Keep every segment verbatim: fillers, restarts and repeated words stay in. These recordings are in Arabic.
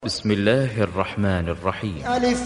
بسم الله الرحمن الرحيم. ألف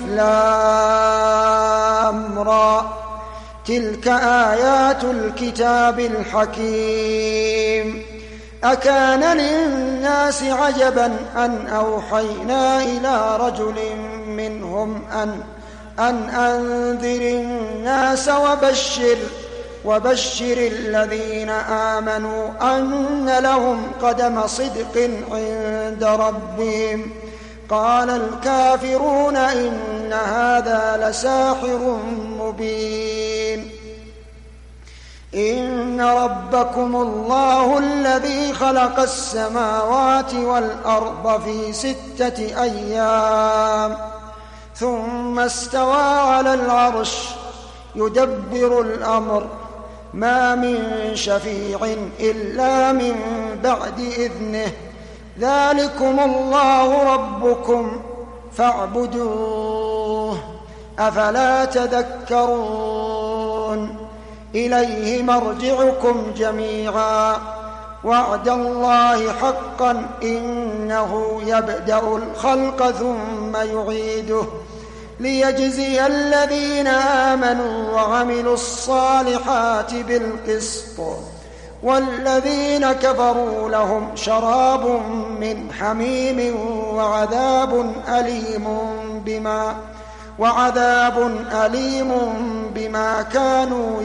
لام را، تلك آيات الكتاب الحكيم. أكان للناس عجبا أن أوحينا إلى رجل منهم أن أن أنذر الناس وبشر وبشر الذين آمنوا أن لهم قدم صدق عند ربهم. قال الكافرون إن هذا لساحر مبين. إن ربكم الله الذي خلق السماوات والأرض في ستة أيام ثم استوى على العرش يدبر الأمر ما من شفيع إلا من بعد إذنه ذلكم الله ربكم فاعبدوه أفلا تذكرون. إليه مرجعكم جميعا وعد الله حقا إنه يبدأ الخلق ثم يعيده ليجزي الذين آمنوا وعملوا الصالحات بالقسط والذين كفروا لهم شراب من حميم وعذاب أليم بما وعذاب أليم بما كانوا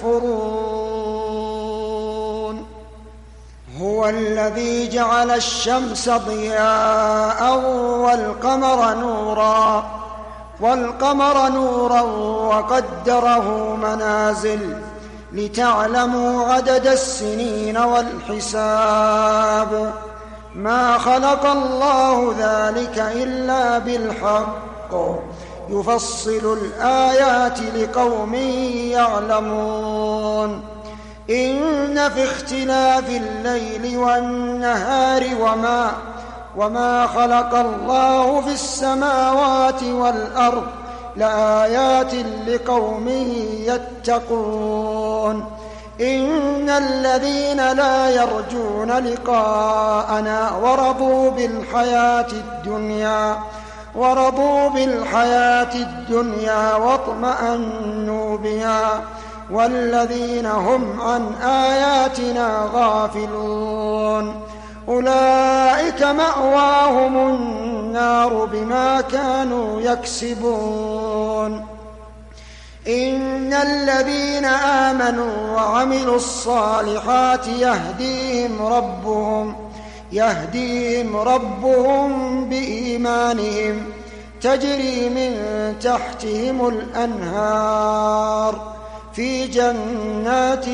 يكفرون. هو الذي جعل الشمس ضياء والقمر نورا والقمر نورا وقدره منازل لتعلموا عدد السنين والحساب. ما خلق الله ذلك إلا بالحق يفصل الآيات لقوم يعلمون. إن في اختلاف الليل والنهار وما وما خلق الله في السماوات والأرض لآيات لقوم يتقون. إن الذين لا يرجون لقاءنا ورضوا بالحياة الدنيا ورضوا بالحياة الدنيا واطمأنوا بها والذين هم عن آياتنا غافلون أولئك مأواهم النار بما كانوا يكسبون. إن الذين آمنوا وعملوا الصالحات يهديهم ربهم يهديهم ربهم بإيمانهم تجري من تحتهم الأنهار في جنات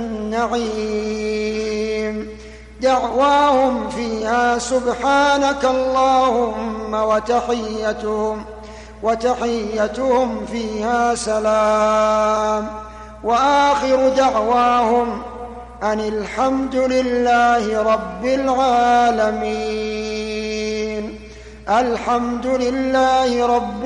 النعيم دعواهم فيها سبحانك اللهم وتحيتهم وتحيتهم فيها سلام وآخر دعواهم أن الحمد لله رب العالمين. الحمد لله رب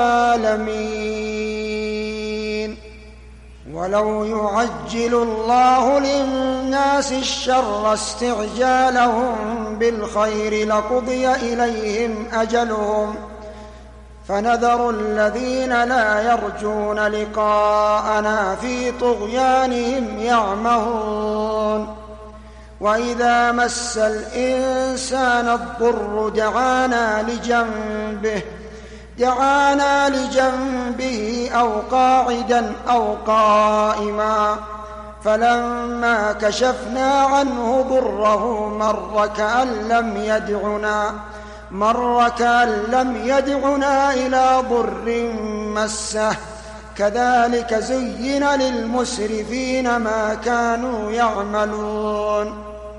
العالمين. ولو يعجل الله للناس الشر استعجالهم بالخير لقضي إليهم أجلهم فنذر الذين لا يرجون لقاءنا في طغيانهم يعمهون. وإذا مس الإنسان الضر دعانا لجنبه دعانا لجنبه أو قاعدا أو قائما فلما كشفنا عنه ضره مر كأن لم يدعنا مر كأن لم يدعنا إلى ضر مسه كذلك زين للمسرفين ما كانوا يعملون.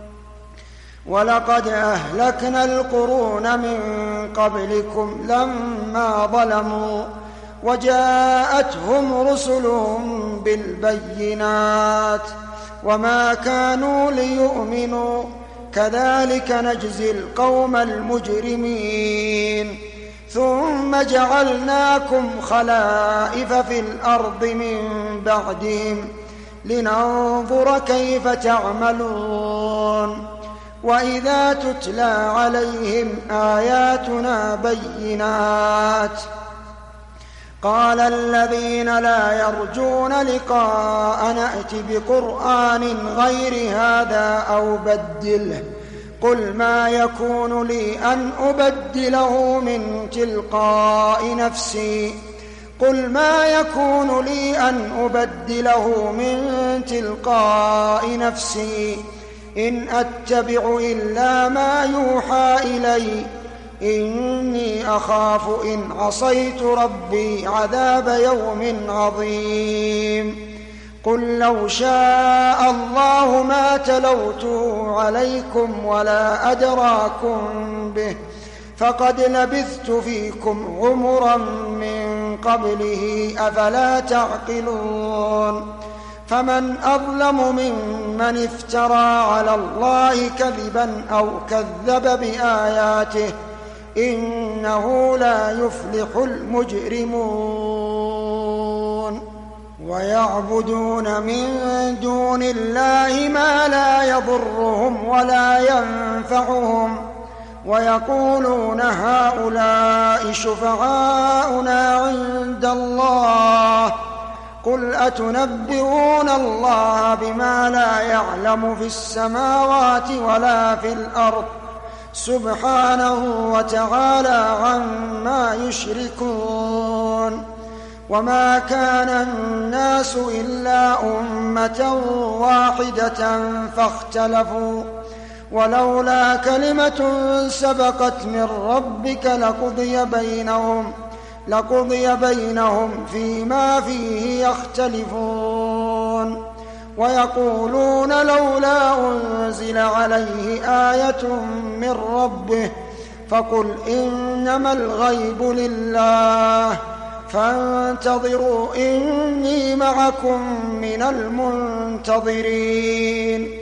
ولقد أهلكنا القرون من قبلكم لما ظلموا وجاءتهم رسلهم بالبينات وما كانوا ليؤمنوا كذلك نجزي القوم المجرمين. ثم جعلناكم خلائف في الأرض من بعدهم لننظر كيف تعملون. وإذا تتلى عليهم آياتنا بينات قال الذين لا يرجون لقاءنا ائت بقرآن غير هذا أو بدله قل ما يكون لي أن أبدله من تلقاء نفسي قل ما يكون لي أن أبدله من تلقاء نفسي إن أتبع إلا ما يوحى إلي إني أخاف إن عصيت ربي عذاب يوم عظيم قل لو شاء الله ما تلوته عليكم ولا أدراكم به فقد لبثت فيكم عمرا من قبله أفلا تعقلون فمن أظلم ممن افترى على الله كذبا أو كذب بآياته إنه لا يفلح المجرمون ويعبدون من دون الله ما لا يضرهم ولا ينفعهم ويقولون هؤلاء شفعاؤنا عند الله قل أتنبئون الله بما لا يعلم في السماوات ولا في الأرض سبحانه وتعالى عما يشركون وما كان الناس إلا أمة واحدة فاختلفوا ولولا كلمة سبقت من ربك لقضي بينهم لقضي بينهم فيما فيه يختلفون ويقولون لولا أنزل عليه آية من ربه فقل إنما الغيب لله فانتظروا إني معكم من المنتظرين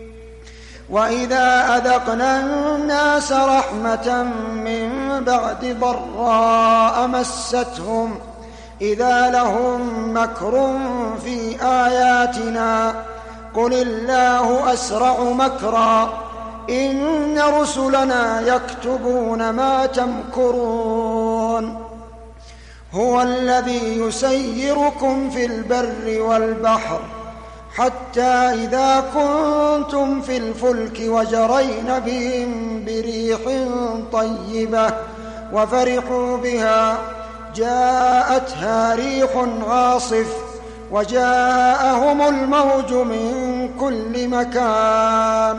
وإذا أذقنا الناس رحمة من بعد ضراء مستهم إذا لهم مكر في آياتنا قل الله أسرع مكرا إن رسلنا يكتبون ما تمكرون هو الذي يسيركم في البر والبحر حتى إذا كنتم في الفلك وجرين بهم بريح طيبة وفرحوا بها جاءتها ريح عاصف وجاءهم الموج من كل مكان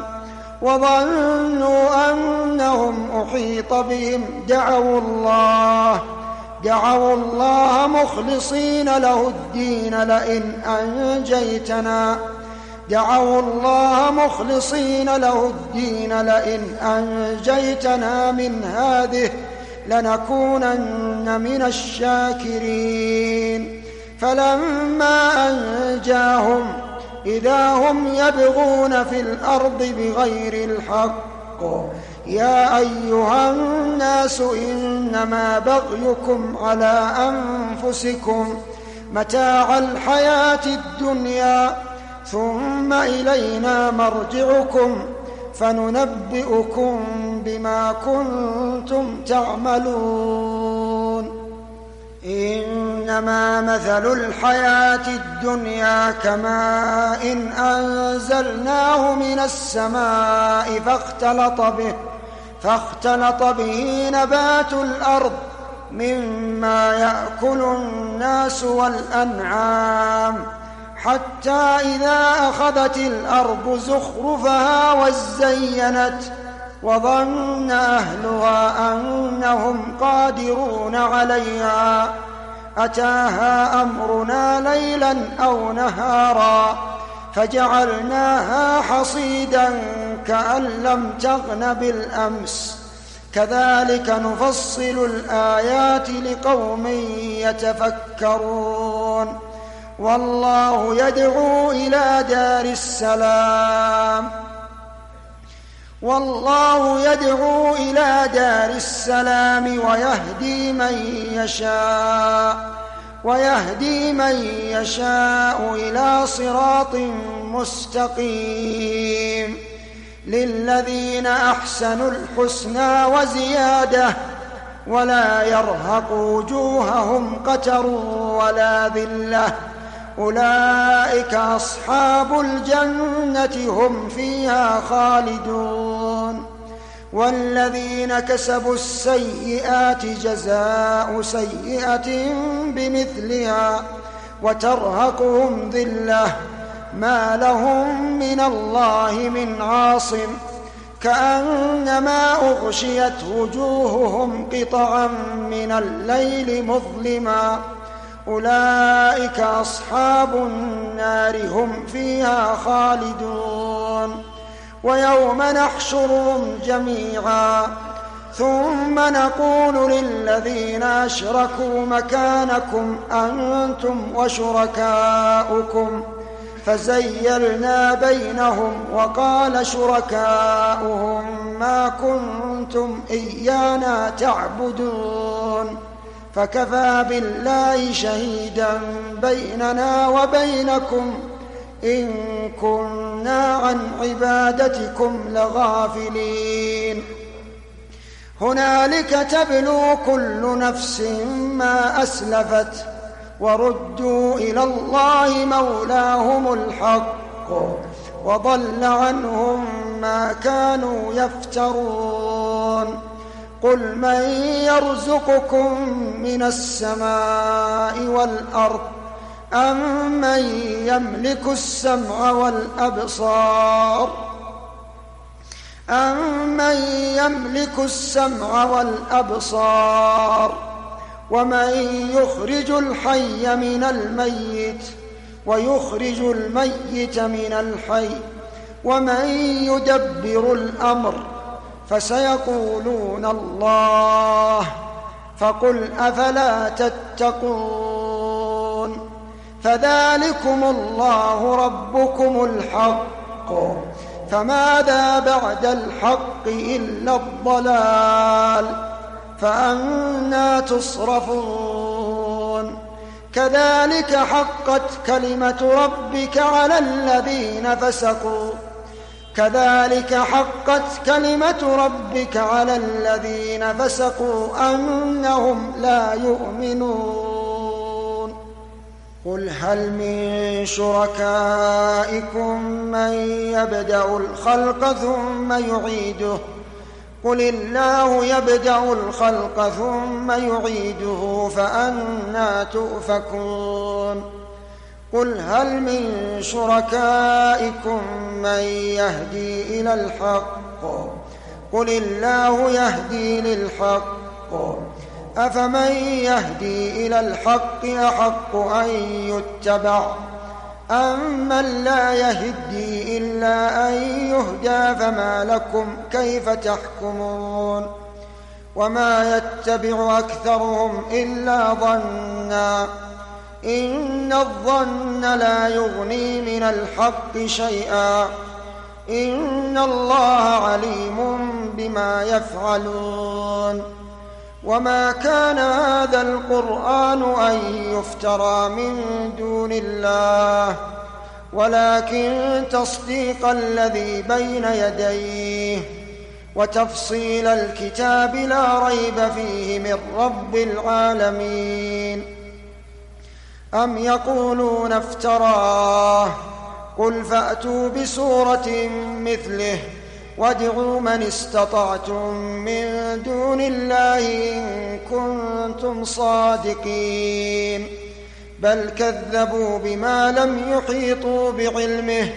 وظنوا أنهم أحيط بهم دعوا الله دعوا الله مخلصين له الدين لئن أنجيتنا دعوا الله مخلصين له الدين لئن أنجيتنا من هذه لنكونن من الشاكرين فلما أنجاهم إذا هم يبغون في الأرض بغير الحق يا أيها الناس إنما بغيكم على أنفسكم متاع الحياة الدنيا ثم إلينا مرجعكم فننبئكم بما كنتم تعملون إنما مثل الحياة الدنيا كماء إن أنزلناه من السماء فاختلط به فاختلط به نبات الأرض مما يأكل الناس والأنعام حتى إذا أخذت الأرض زخرفها وزينت وظن أهلها أنهم قادرون عليها أتاها أمرنا ليلا أو نهارا فجعلناها حصيدا كأن لم تغن بالأمس كذلك نفصل الآيات لقوم يتفكرون والله يدعو إلى دار السلام والله يدعو إلى دار السلام ويهدي من يشاء ويهدي من يشاء إلى صراط مستقيم للذين أحسنوا الحسنى وزيادة ولا يرهق وجوههم قتر ولا ذلة أولئك أصحاب الجنة هم فيها خالدون والذين كسبوا السيئات جزاء سيئة بمثلها وترهقهم ذلة ما لهم من الله من عاصم كأنما أغشيت وجوههم قطعا من الليل مظلما أولئك أصحاب النار هم فيها خالدون ويوم نحشرهم جميعا ثم نقول للذين أشركوا مكانكم أنتم وشركاؤكم فزيلنا بينهم وقال شركاؤهم ما كنتم إيانا تعبدون فكفى بالله شهيدا بيننا وبينكم إن كنا عن عبادتكم لغافلين هنالك تبلو كل نفس ما أسلفت وردوا إلى الله مولاهم الحق وضل عنهم ما كانوا يفترون قل من يرزقكم من السماء والأرض أم من يملك السمع والأبصار أمن يملك السمع والأبصار ومن يخرج الحي من الميت ويخرج الميت من الحي ومن يدبر الأمر فسيقولون الله فقل أفلا تتقون فذلكم الله ربكم الحق فماذا بعد الحق إلا الضلال فأنى تصرفون كذلك حقت كلمة ربك على الذين فسقوا كذلك حقت كلمة ربك على الذين فسقوا أنهم لا يؤمنون قل هل من شركائكم من يبدأ الخلق ثم يعيده قل الله يبدأ الخلق ثم يعيده فأنى تؤفكون قل هل من شركائكم من يهدي إلى الحق قل الله يهدي للحق أفمن يهدي إلى الحق أحق أن يتبع أمن لا يهدي إلا أن يهدى فما لكم كيف تحكمون وما يتبع أكثرهم إلا ظنا إن الظن لا يغني من الحق شيئا إن الله عليم بما يفعلون وما كان هذا القرآن أن يفترى من دون الله ولكن تصديق الذي بين يديه وتفصيل الكتاب لا ريب فيه من رب العالمين أم يقولون افتراه قل فأتوا بسورة مثله وادعوا من استطعتم من دون الله إن كنتم صادقين بل كذبوا بما لم يحيطوا بعلمه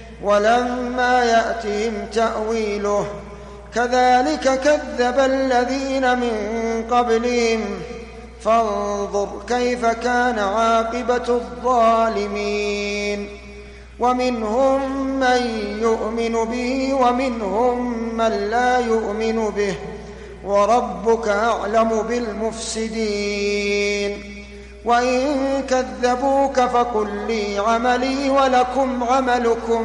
ولما يأتهم تأويله كذلك كذب الذين من قبلهم فانظر كيف كان عاقبة الظالمين ومنهم من يؤمن به ومنهم من لا يؤمن به وربك أعلم بالمفسدين وإن كذبوك فقل لي عملي ولكم عملكم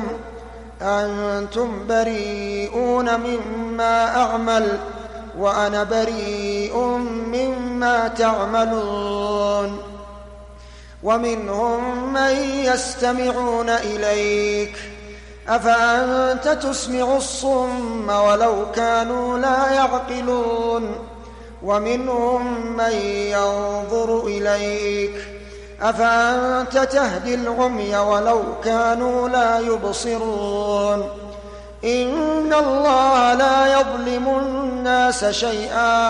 أنتم بريئون مما أعمل وأنا بريء مما تعملون ومنهم من يستمعون إليك أفأنت تسمع الصم ولو كانوا لا يعقلون ومنهم من ينظر إليك أفأنت تهدي العمي ولو كانوا لا يبصرون إن الله لا يظلم الناس شيئا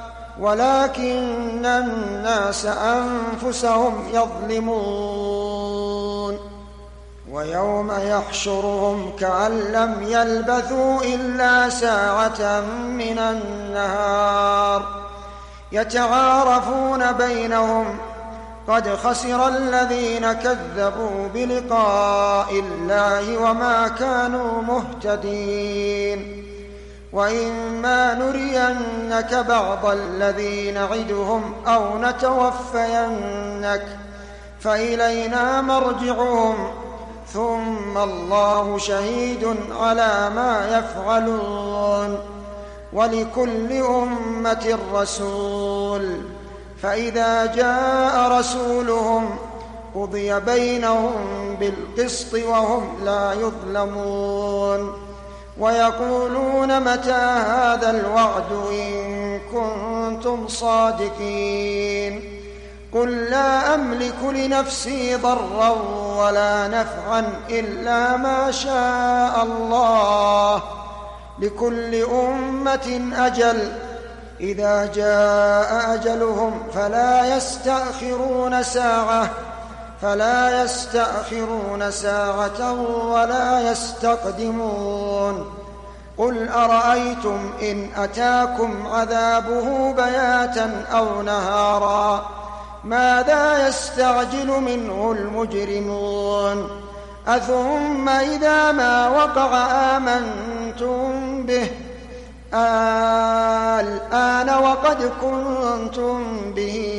ولكن الناس أنفسهم يظلمون ويوم يحشرهم كأن لم يلبثوا إلا ساعة من النهار يتعارفون بينهم قد خسر الذين كذبوا بلقاء الله وما كانوا مهتدين وإما نرينك بعض الذي نعدهم أو نتوفينك فإلينا مرجعهم ثم الله شهيد على ما يفعلون ولكل أمة رسول فإذا جاء رسولهم قضي بينهم بالقسط وهم لا يظلمون ويقولون متى هذا الوعد إن كنتم صادقين قل لا أملك لنفسي ضرا ولا نفعا إلا ما شاء الله لكل أمة أجل إذا جاء أجلهم فلا يستأخرون ساعة فلا يستأخرون ساعة ولا يستقدمون قل أرأيتم إن أتاكم عذابه بياتا أو نهارا ماذا يستعجل منه المجرمون أثم إذا ما وقع آمنتم به الآن وقد كنتم به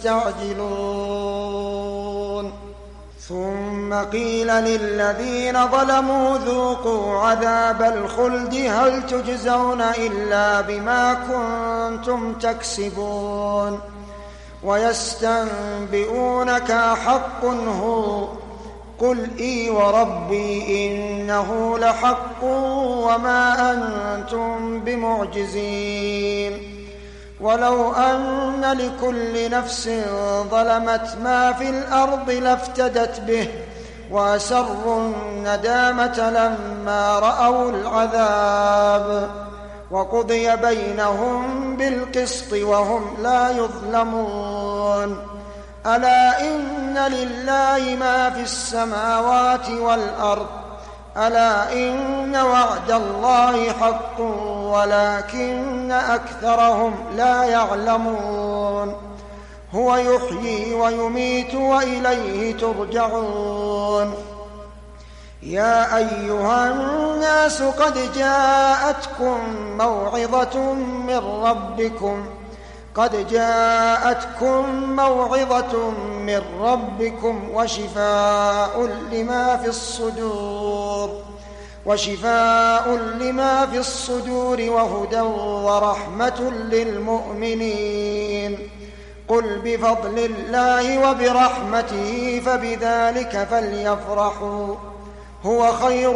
تستعجلون ثم قيل للذين ظلموا ذوقوا عذاب الخلد هل تجزون إلا بما كنتم تكسبون ويستنبئونك حق هو قل إي وربي إنه لحق وما أنتم بمعجزين ولو أن لكل نفس ظلمت ما في الأرض لافتدت به وأسروا الندامة لما رأوا العذاب وقضي بينهم بالقسط وهم لا يظلمون ألا إن لله ما في السماوات والأرض ألا إن وعد الله حق ولكن أكثرهم لا يعلمون هو يحيي ويميت وإليه ترجعون يا أيها الناس قد جاءتكم موعظة من ربكم قد جاءتكم موعظة من ربكم وشفاء لما في الصدور وشفاء لما في الصدور وهدى ورحمة للمؤمنين قل بفضل الله وبرحمته فبذلك فليفرحوا هو خير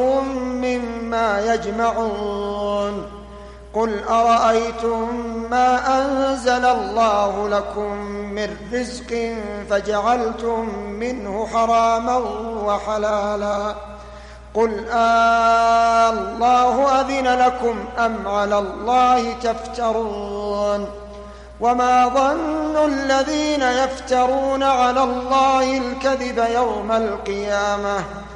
مما يجمعون قل أرأيتم ما أنزل الله لكم من رزق فجعلتم منه حراما وحلالا قل آه الله أذن لكم أم على الله تفترون وما ظن الذين يفترون على الله الكذب يوم القيامة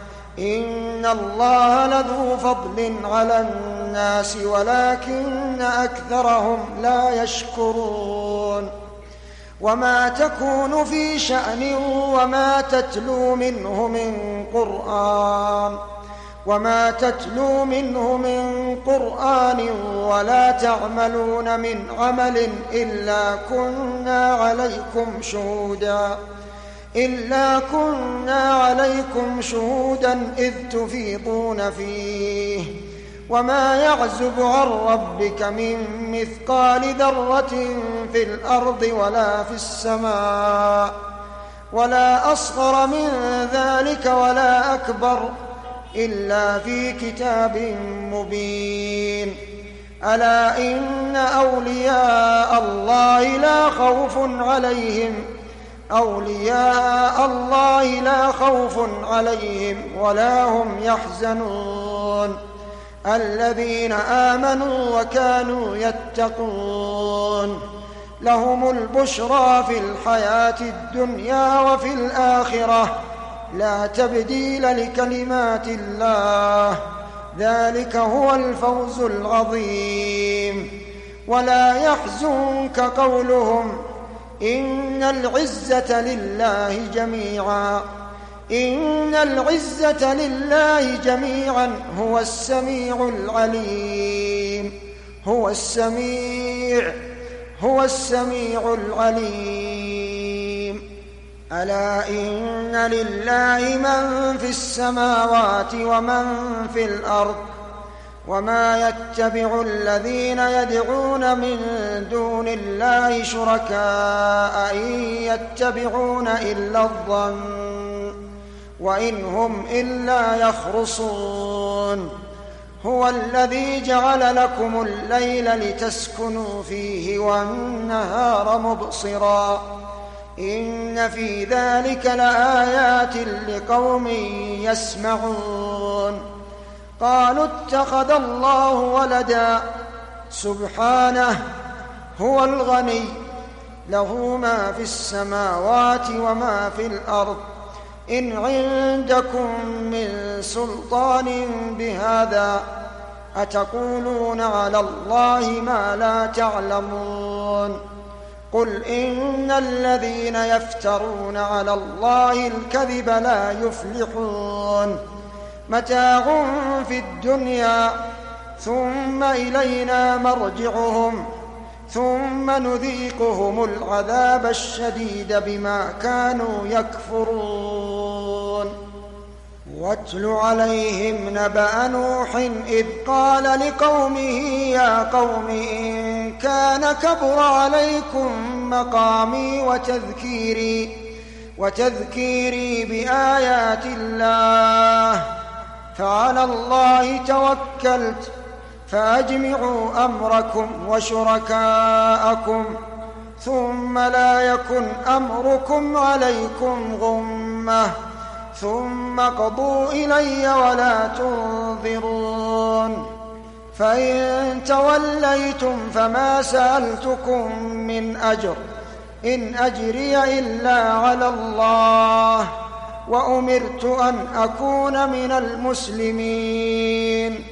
إن الله لذو فضل على الناس ولكن أكثرهم لا يشكرون وما تكون في شأن وما تتلو منه من قرآن وما تتلو منه من قرآن ولا تعملون من عمل إلا كنا عليكم شهودا إلا كنا عليكم شهودا إذ تفيضون فيه وما يعزب عن ربك من مثقال ذرة في الأرض ولا في السماء ولا أصغر من ذلك ولا أكبر إلا في كتاب مبين. ألا إن أولياء الله لا خوف عليهم أولياء الله لا خوف عليهم ولا هم يحزنون الذين آمنوا وكانوا يتقون لهم البشرى في الحياة الدنيا وفي الآخرة لا تبديل لكلمات الله ذلك هو الفوز العظيم. ولا يحزنك قولهم إن العزة لله جميعا إن العزة لله جميعا هو السميع العليم هو السميع هو السميع العليم. ألا إن لله من في السماوات ومن في الأرض وما يتبع الذين يدعون من دون الله شركاء إن يتبعون إلا الظن وإن هم إلا يخرصون. هو الذي جعل لكم الليل لتسكنوا فيه والنهار مبصرا إن في ذلك لآيات لقوم يسمعون. قالوا اتخذ الله ولدا سبحانه هو الغني له ما في السماوات وما في الأرض إن عندكم من سلطان بهذا أتقولون على الله ما لا تعلمون. قل إن الذين يفترون على الله الكذب لا يفلحون متاع في الدنيا ثم إلينا مرجعهم ثم نذيقهم العذاب الشديد بما كانوا يكفرون. واتل عليهم نبأ نوح إذ قال لقومه يا قوم إن كان كبر عليكم مقامي وتذكيري وتذكيري بآيات الله فعلى الله توكلت فأجمعوا أمركم وشركاءكم ثم لا يكن أمركم عليكم غمة ثم قضوا إلي ولا تنظرون. فإن توليتم فما سألتكم من أجر إن أجري إلا على الله وأمرت أن أكون من المسلمين.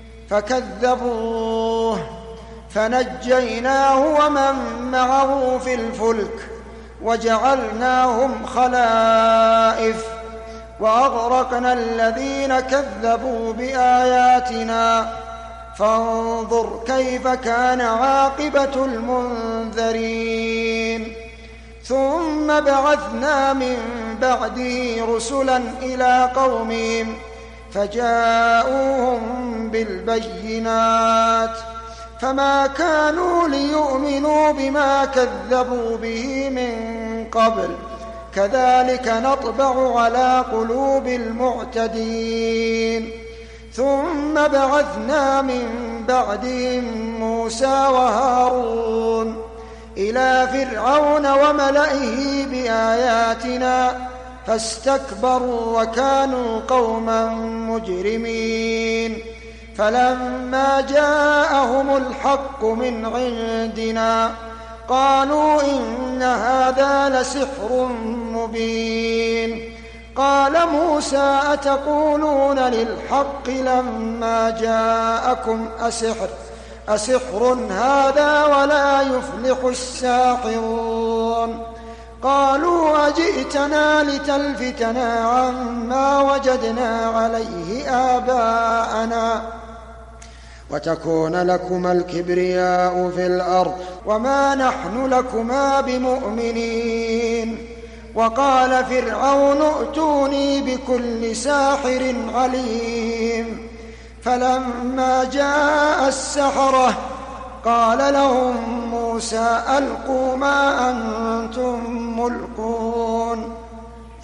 فكذبوه فنجيناه ومن معه في الفلك وجعلناهم خلائف وأغرقنا الذين كذبوا بآياتنا فانظر كيف كان عاقبة المنذرين. ثم بعثنا من بعده رسلا إلى قومهم فجاءوهم بالبينات فما كانوا ليؤمنوا بما كذبوا به من قبل كذلك نطبع على قلوب المعتدين. ثم بعثنا من بعدهم موسى وهارون إلى فرعون وملئه بآياتنا فاستكبروا وكانوا قوما مجرمين. فلما جاءهم الحق من عندنا قالوا إن هذا لسحر مبين. قال موسى أتقولون للحق لما جاءكم أسحر أسحر هذا ولا يفلح الساحرون. قالوا أجئتنا لتلفتنا عما وجدنا عليه آباءنا وتكون لكما الكبرياء في الأرض وما نحن لكما بمؤمنين. وقال فرعون ائتوني بكل ساحر عليم. فلما جاء السحرة قال لهم موسى ألقوا ما أنتم ملقون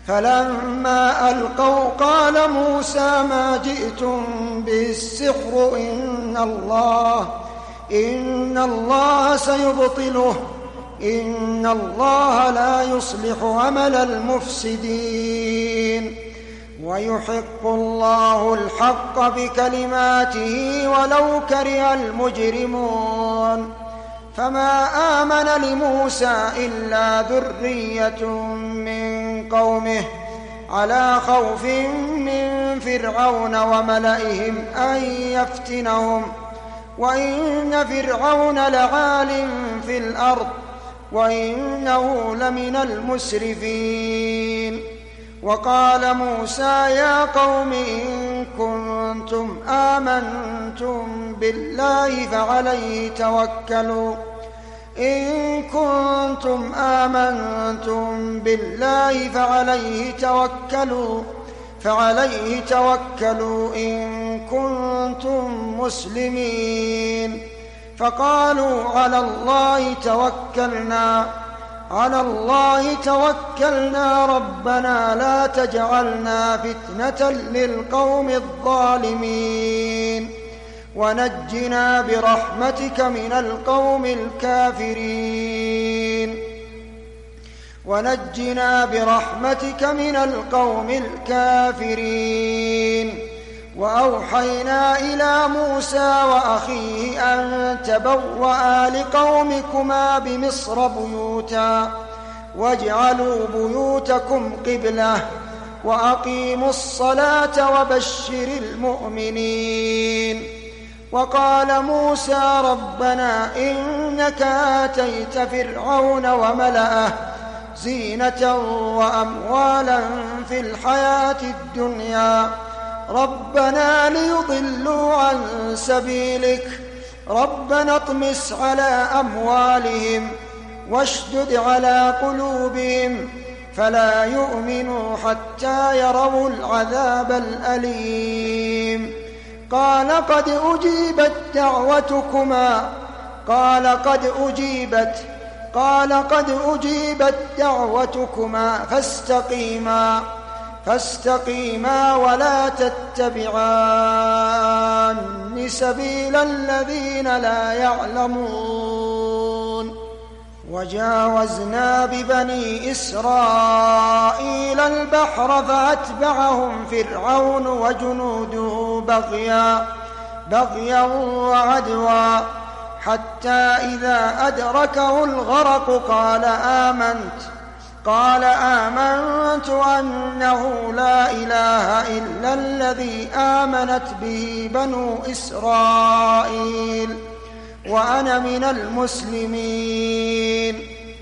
فلما ألقوا قال موسى ما جئتم به السحر إن الله إن الله سيبطله إن الله لا يصلح عمل المفسدين ويحق الله الحق بكلماته ولو كره المجرمون فما آمن لموسى إلا ذرية من قومه على خوف من فرعون وملئهم أن يفتنهم وإن فرعون لعال في الأرض وإنه لمن المسرفين وقال موسى يا قوم إن كنتم آمنتم بالله فعليه توكلوا إن كنتم آمنتم بالله فعليه توكلوا فعليه توكلوا إن كنتم مسلمين فقالوا على الله توكلنا على الله توكلنا ربنا لا تجعلنا فتنة للقوم الظالمين ونجنا برحمتك من القوم الكافرين ونجنا برحمتك من القوم الكافرين وأوحينا إلى موسى وأخيه أن تبوأ لقومكما بمصر بيوتا واجعلوا بيوتكم قبلة وأقيموا الصلاة وبشر المؤمنين وقال موسى ربنا إنك آتيت فرعون وملأه زينة وأموالا في الحياة الدنيا ربنا ليضلوا عن سبيلك ربنا اطمس على أموالهم واشدد على قلوبهم فلا يؤمنوا حتى يروا العذاب الأليم قال قد أجيبت دعوتكما قال قد أجيبت قال قد أجيبت دعوتكما فاستقيما فاستقيما ولا تتبعان سبيل الذين لا يعلمون وجاوزنا ببني إسرائيل البحر فأتبعهم فرعون وجنوده بغيا بغيا وعدوا حتى إذا أدركه الغرق قال آمنت قال آمنت أنه لا إله إلا الذي آمنت به بنو إسرائيل وأنا من المسلمين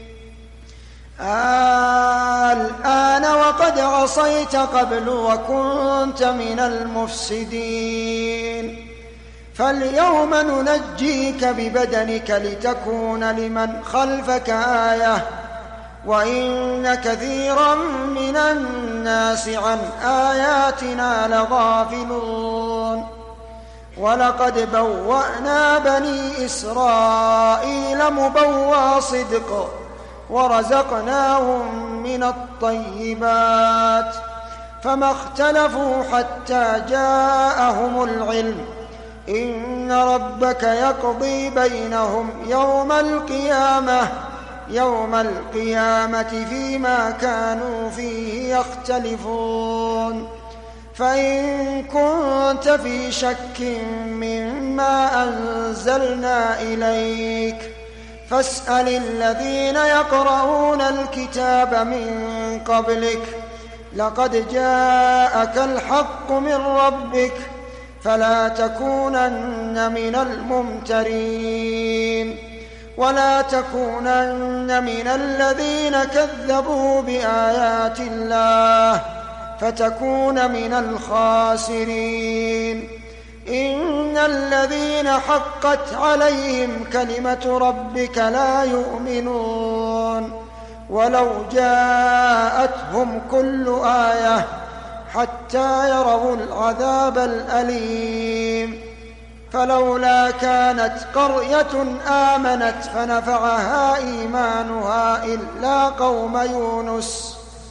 الآن وقد عصيت قبل وكنت من المفسدين فاليوم ننجيك ببدنك لتكون لمن خلفك آية وإن كثيرا من الناس عن آياتنا لغافلون ولقد بوأنا بني إسرائيل مبوى صدق ورزقناهم من الطيبات فما اختلفوا حتى جاءهم العلم إن ربك يقضي بينهم يوم القيامة يوم القيامة فيما كانوا فيه يختلفون فإن كنت في شك مما أنزلنا إليك فاسأل الذين يقرؤون الكتاب من قبلك لقد جاءك الحق من ربك فلا تكونن من الممترين ولا تكونن من الذين كذبوا بآيات الله فتكون من الخاسرين إن الذين حقت عليهم كلمة ربك لا يؤمنون ولو جاءتهم كل آية حتى يروا العذاب الأليم فلولا كانت قرية آمنت فنفعها إيمانها إلا قوم يونس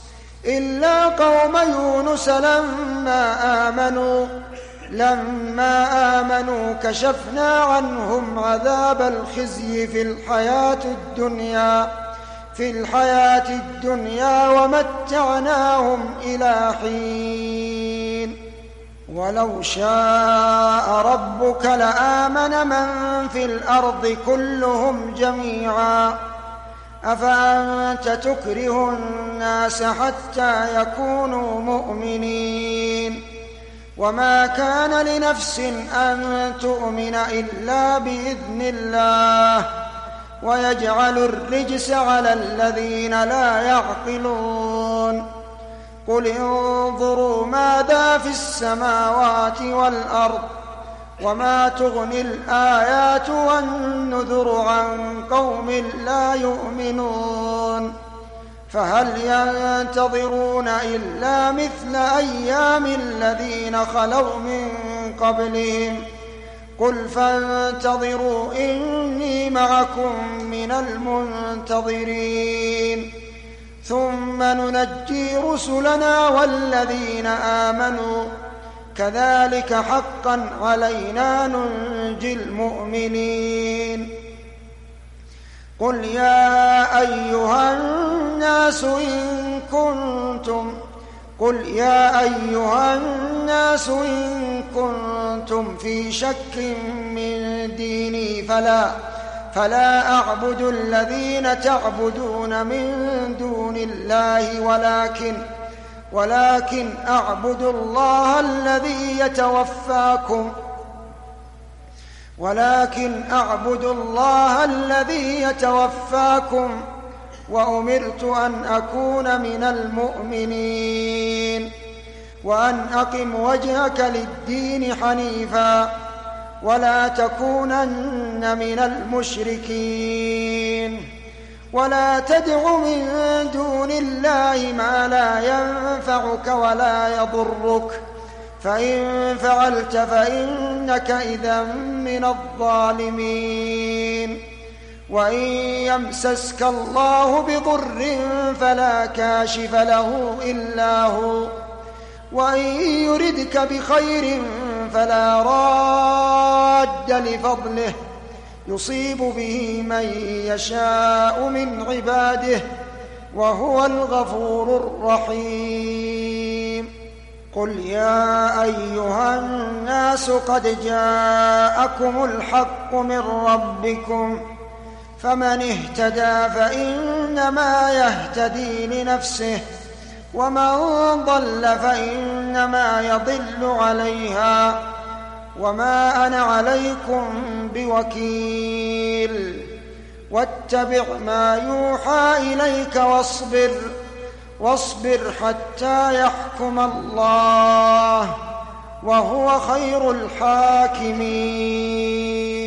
إلا قوم يونس لما آمنوا لما آمنوا كشفنا عنهم عذاب الخزي في الحياة الدنيا في الحياة الدنيا ومتعناهم إلى حين ولو شاء ربك لآمن من في الأرض كلهم جميعا أفأنت تكره الناس حتى يكونوا مؤمنين وما كان لنفس أن تؤمن إلا بإذن الله ويجعل الرجس على الذين لا يعقلون قل انظروا ماذا في السماوات والأرض وما تغني الآيات والنذر عن قوم لا يؤمنون فهل ينتظرون إلا مثل أيام الذين خلوا من قبلهم قل فانتظروا إني معكم من المنتظرين ثم ننجي رسلنا والذين آمنوا كذلك حقا علينا ننجي المؤمنين قل يا أيها الناس إن كنتم قل يا أيها الناس إن كنتم في شك من ديني فلا فلا أعبد الذين تعبدون من دون الله ولكن ولكن أعبد الله الذي يتوفاكم ولكن أعبد الله الذي يتوفاكم وأمرت أن أكون من المؤمنين وأن أقم وجهك للدين حنيفا ولا تكونن من المشركين ولا تدع من دون الله ما لا ينفعك ولا يضرك فإن فعلت فإنك إذا من الظالمين وإن يمسسك الله بضر فلا كاشف له إلا هو وإن يردك بخير فلا راد لفضله يصيب به من يشاء من عباده وهو الغفور الرحيم قل يا أيها الناس قد جاءكم الحق من ربكم فمن اهتدى فإنما يهتدي لنفسه ومن ضل فإنما يضل عليها وما أنا عليكم بوكيل واتبع ما يوحى إليك واصبر واصبر حتى يحكم الله وهو خير الحاكمين